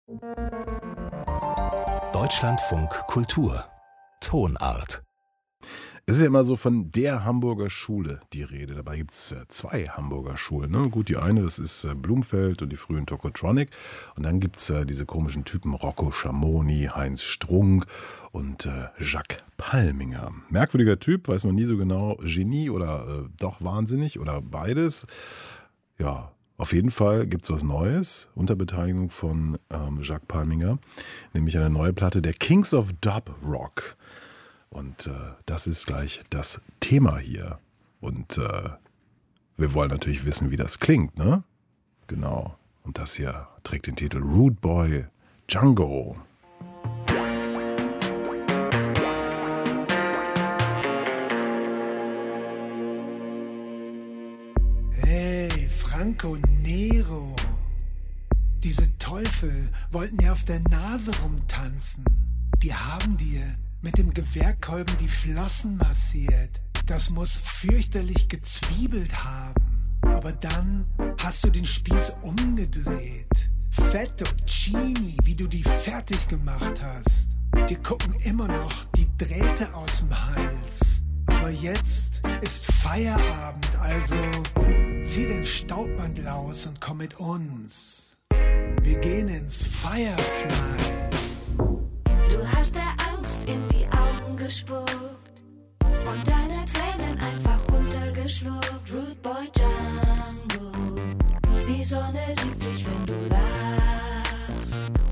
Deutschlandfunk Kultur Tonart. Es ist ja immer so von der Hamburger Schule die Rede. Dabei gibt es zwei Hamburger Schulen. Ne? Gut, die eine, das ist Blumfeld und die frühen Tokotronic. Und dann gibt es diese komischen Typen Rocco Schamoni, Heinz Strunk und Jacques Palminger. Merkwürdiger Typ, weiß man nie so genau. Genie oder doch wahnsinnig oder beides. Ja, auf jeden Fall gibt es was Neues unter Beteiligung von Jacques Palminger. Nämlich eine neue Platte der Kings of Dub Rock. Und das ist gleich das Thema hier. Und wir wollen natürlich wissen, wie das klingt, ne? Genau. Und das hier trägt den Titel Rude Boy Django. Hey, Franco Nero. Diese Teufel wollten ja auf der Nase rumtanzen. Die haben dir mit dem Gewehrkolben die Flossen massiert. Das muss fürchterlich gezwiebelt haben. Aber dann hast du den Spieß umgedreht. Fettuccini, wie du die fertig gemacht hast. Dir gucken immer noch die Drähte aus dem Hals. Aber jetzt ist Feierabend, also zieh den Staubmantel aus und komm mit uns. Wir gehen ins Firefly. Du hast der Angst in die Augen gespuckt und deine Tränen einfach runtergeschluckt. Rude Boy Django, die Sonne liebt dich, wenn du lachst.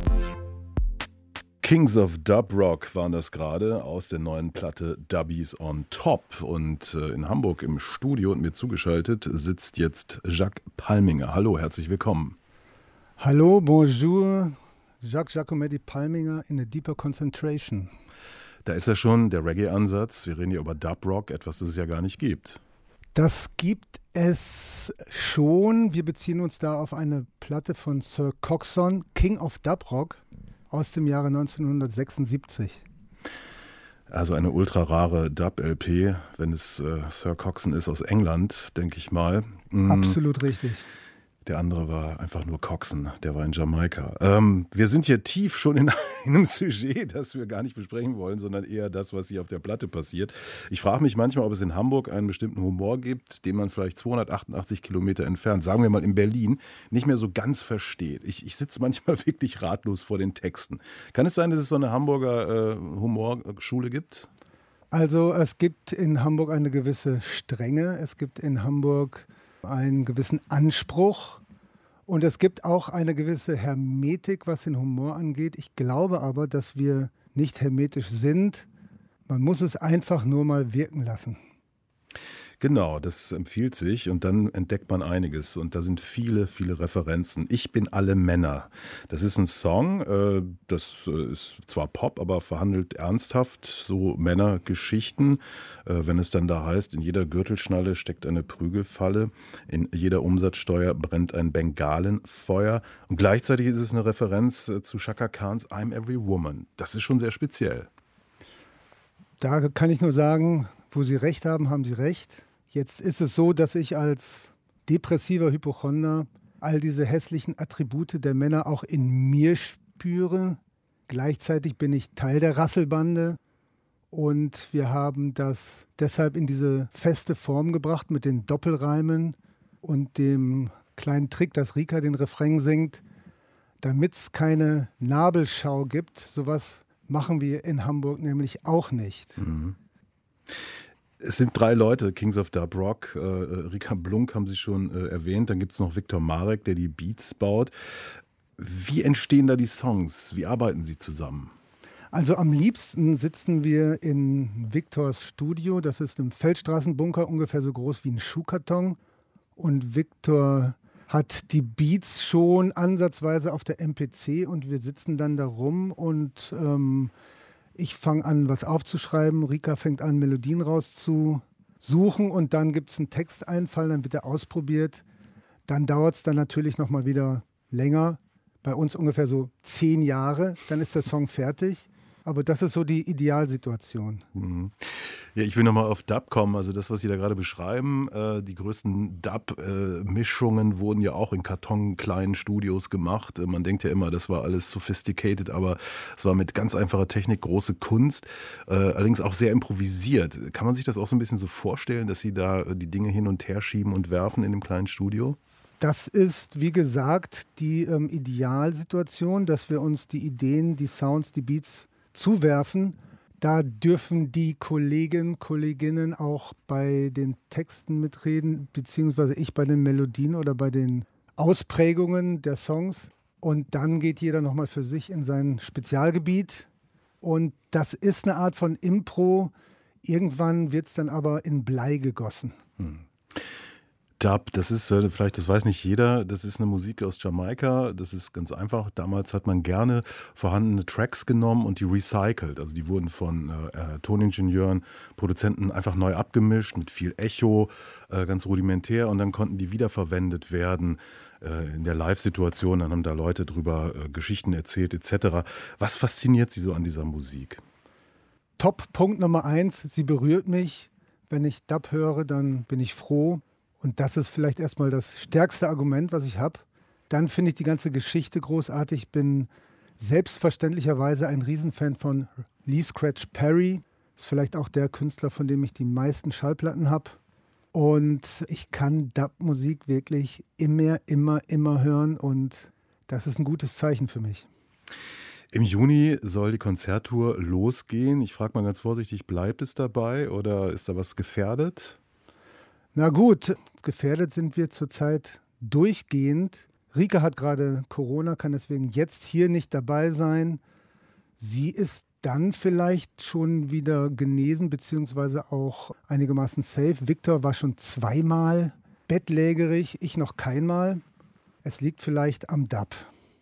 Kings of Dub Rock waren das gerade aus der neuen Platte Dubbies on Top. Und in Hamburg im Studio und mir zugeschaltet sitzt jetzt Jacques Palminger. Hallo, herzlich willkommen. Hallo, bonjour. Jacques Giacometti Palminger in a Deeper Concentration. Da ist ja schon der Reggae-Ansatz. Wir reden hier über Dub-Rock, etwas, das es ja gar nicht gibt. Das gibt es schon. Wir beziehen uns da auf eine Platte von Sir Coxsone, King of Dub Rock, aus dem Jahre 1976. Also eine ultra rare Dub-LP, wenn es Sir Coxsone ist aus England, denke ich mal. Absolut richtig. Der andere war einfach nur Coxsone, der war in Jamaika. Wir sind hier tief schon in einem Sujet, das wir gar nicht besprechen wollen, sondern eher das, was hier auf der Platte passiert. Ich frage mich manchmal, ob es in Hamburg einen bestimmten Humor gibt, den man vielleicht 288 Kilometer entfernt, sagen wir mal in Berlin, nicht mehr so ganz versteht. Ich sitze manchmal wirklich ratlos vor den Texten. Kann es sein, dass es so eine Hamburger Humorschule gibt? Also es gibt in Hamburg eine gewisse Strenge, es gibt in Hamburg einen gewissen Anspruch und es gibt auch eine gewisse Hermetik, was den Humor angeht. Ich glaube aber, dass wir nicht hermetisch sind. Man muss es einfach nur mal wirken lassen. Genau, das empfiehlt sich und dann entdeckt man einiges und da sind viele, viele Referenzen. Ich bin alle Männer. Das ist ein Song, das ist zwar Pop, aber verhandelt ernsthaft so Männergeschichten. Wenn es dann da heißt, in jeder Gürtelschnalle steckt eine Prügelfalle, in jeder Umsatzsteuer brennt ein Bengalenfeuer und gleichzeitig ist es eine Referenz zu Chaka Khans I'm Every Woman. Das ist schon sehr speziell. Da kann ich nur sagen, wo Sie recht haben, haben Sie recht. Jetzt ist es so, dass ich als depressiver Hypochonder all diese hässlichen Attribute der Männer auch in mir spüre. Gleichzeitig bin ich Teil der Rasselbande und wir haben das deshalb in diese feste Form gebracht mit den Doppelreimen und dem kleinen Trick, dass Rika den Refrain singt, damit es keine Nabelschau gibt. Sowas machen wir in Hamburg nämlich auch nicht. Mhm. Es sind 3 Leute, Kings of Dub Rock. Rika Blunk haben Sie schon erwähnt. Dann gibt es noch Viktor Marek, der die Beats baut. Wie entstehen da die Songs? Wie arbeiten Sie zusammen? Also am liebsten sitzen wir in Viktors Studio. Das ist im Feldstraßenbunker, ungefähr so groß wie ein Schuhkarton. Und Viktor hat die Beats schon ansatzweise auf der MPC und wir sitzen dann da rum und ich fange an, was aufzuschreiben. Rika fängt an, Melodien rauszusuchen und dann gibt es einen Texteinfall, dann wird er ausprobiert. Dann dauert es dann natürlich nochmal wieder länger. Bei uns ungefähr so 10 Jahre, dann ist der Song fertig. Aber das ist so die Idealsituation. Mhm. Ja, ich will nochmal auf Dub kommen. Also das, was Sie da gerade beschreiben, die größten Dub-Mischungen wurden ja auch in kartonkleinen Studios gemacht. Man denkt ja immer, das war alles sophisticated, aber es war mit ganz einfacher Technik große Kunst, allerdings auch sehr improvisiert. Kann man sich das auch so ein bisschen so vorstellen, dass Sie da die Dinge hin und her schieben und werfen in dem kleinen Studio? Das ist, wie gesagt, die Idealsituation, dass wir uns die Ideen, die Sounds, die Beats zuwerfen. Da dürfen die Kolleginnen auch bei den Texten mitreden, beziehungsweise ich bei den Melodien oder bei den Ausprägungen der Songs. Und dann geht jeder nochmal für sich in sein Spezialgebiet. Und das ist eine Art von Impro. Irgendwann wird es dann aber in Blei gegossen. Dub, das ist vielleicht, das weiß nicht jeder, das ist eine Musik aus Jamaika, das ist ganz einfach. Damals hat man gerne vorhandene Tracks genommen und die recycelt. Also die wurden von Toningenieuren, Produzenten einfach neu abgemischt mit viel Echo, ganz rudimentär, und dann konnten die wiederverwendet werden in der Live-Situation. Dann haben da Leute drüber Geschichten erzählt etc. Was fasziniert Sie so an dieser Musik? Top-Punkt Nummer 1, sie berührt mich. Wenn ich Dub höre, dann bin ich froh. Und das ist vielleicht erstmal das stärkste Argument, was ich habe. Dann finde ich die ganze Geschichte großartig. Ich bin selbstverständlicherweise ein Riesenfan von Lee Scratch Perry. Ist vielleicht auch der Künstler, von dem ich die meisten Schallplatten habe. Und ich kann Dub-Musik wirklich immer hören. Und das ist ein gutes Zeichen für mich. Im Juni soll die Konzerttour losgehen. Ich frage mal ganz vorsichtig, bleibt es dabei oder ist da was gefährdet? Na gut, gefährdet sind wir zurzeit durchgehend. Rika hat gerade Corona, kann deswegen jetzt hier nicht dabei sein. Sie ist dann vielleicht schon wieder genesen, beziehungsweise auch einigermaßen safe. Viktor war schon 2-mal bettlägerig, ich noch keinmal. Es liegt vielleicht am Dub.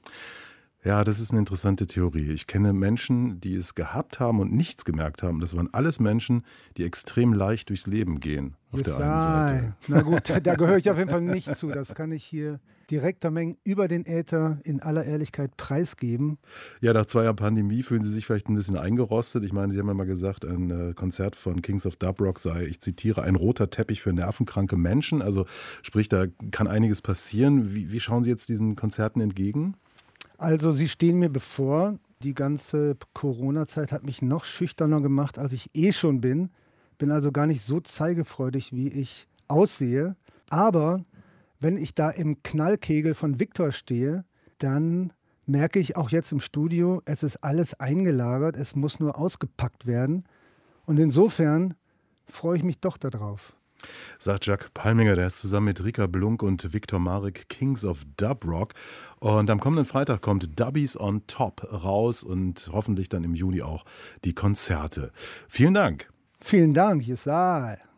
Ja, das ist eine interessante Theorie. Ich kenne Menschen, die es gehabt haben und nichts gemerkt haben. Das waren alles Menschen, die extrem leicht durchs Leben gehen. Auf der einen Seite. Na gut, da gehöre ich auf jeden Fall nicht zu. Das kann ich hier direkter Mengen über den Äther in aller Ehrlichkeit preisgeben. Ja, nach 2 Jahren Pandemie fühlen Sie sich vielleicht ein bisschen eingerostet. Ich meine, Sie haben ja mal gesagt, ein Konzert von Kings of Dub Rock sei, ich zitiere, ein roter Teppich für nervenkranke Menschen. Also sprich, da kann einiges passieren. Wie schauen Sie jetzt diesen Konzerten entgegen? Also sie stehen mir bevor. Die ganze Corona-Zeit hat mich noch schüchterner gemacht, als ich schon bin. Bin also gar nicht so zeigefreudig, wie ich aussehe. Aber wenn ich da im Knallkegel von Viktor stehe, dann merke ich auch jetzt im Studio, es ist alles eingelagert, es muss nur ausgepackt werden. Und insofern freue ich mich doch darauf. Sagt Jacques Palminger, der ist zusammen mit Rika Blunk und Viktor Marek Kings of Dub Rock. Und am kommenden Freitag kommt Dubbies on Top raus und hoffentlich dann im Juni auch die Konzerte. Vielen Dank. Vielen Dank, Jesal.